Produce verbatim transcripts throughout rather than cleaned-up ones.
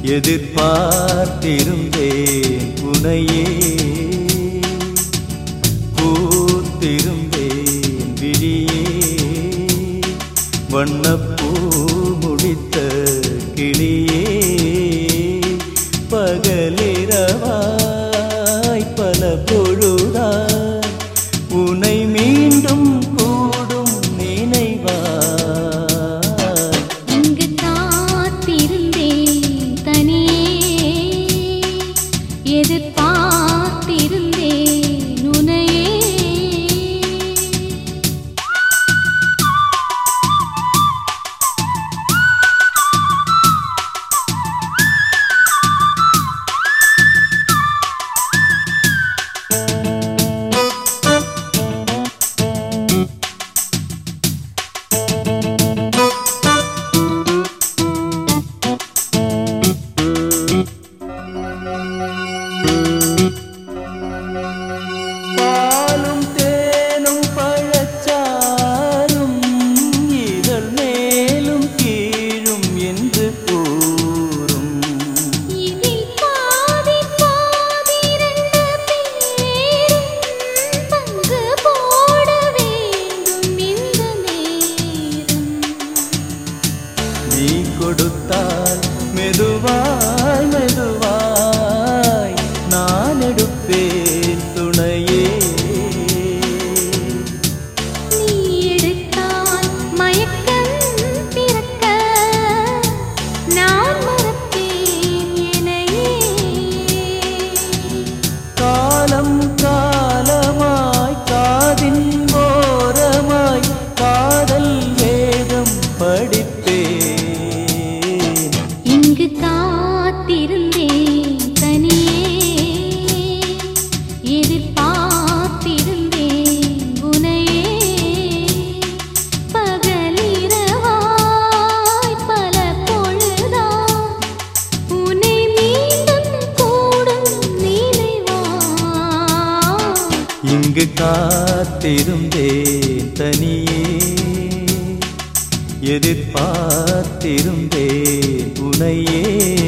எதிர்பார்த்திருந்தேன் உனையே பூத்திருந்தேன் விழியே வண்ணப்பூ முடித்த கிளியே பகலிரவாய் பல பொழுதாய் உனை மீண்டும் கூடும் நினைவா இங்கு காத்திருந்தேன் தனியே எதிர்பார்த்திருந்தேன் உனையே பாலும் தேனும் பழச்சாரும் இதழ் மேலும் கீழும் என்று கூறும் இதில் பாதி பாதி இரண்டு பேரும் பங்கு போட வேண்டும் இந்த நேரம் நீ கொடுத்தால் மெதுவாய் மெதுவாய் நான் எடுப்பேன் துணையே நீ எடுத்தால் மயக்கம் பிறக்க நான் மறப்பேன் என்னையே காலம் காலமாய் காதின் ஓரமாய் காதல் வேதம் படிப்பேன் இங்கு காத்திருந்தேன் தனியே எதிர்பார்த்திருந்தேன் உனையே பகலிரவாய் பல பொழுதாய் உன்னை மீண்டும் கூடும் நினைவா இங்கு காத்திருந்தேன் தனியே எதிர்பார்த்திருந்தேன் உனையே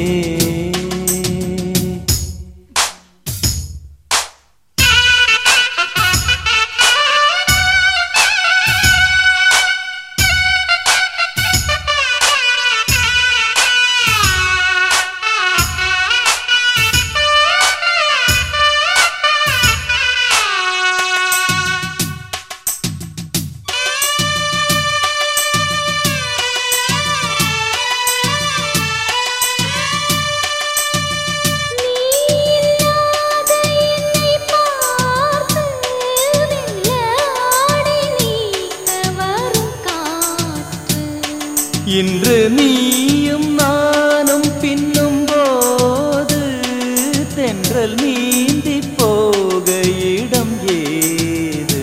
இன்று நீயும் நானும் பின்னும் போது தென்றல் நீந்தி போக இடம் ஏது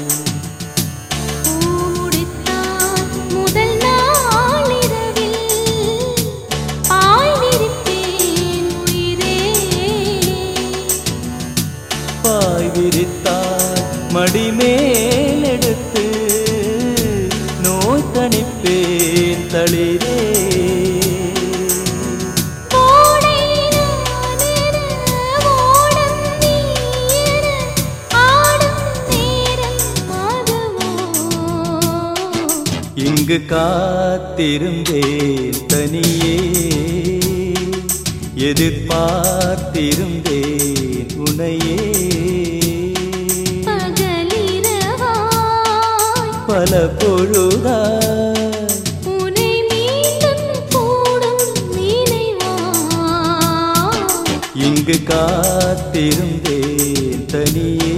முதல் நாளிரவில் பாய் விரித்தேன் உயிரே பாய் விரித்தால் மடிமேல் எடுத்து நோய் தணிப்பேன் தளிரே இங்கு காத்திருந்தேன் தனியே எதிர்பார்த்திருந்தேன் உனையே பகலிரவாய் பல பொழுதாய் உன்னை மீண்டும் கூடும் நினைவா இங்கு காத்திருந்தேன் தனியே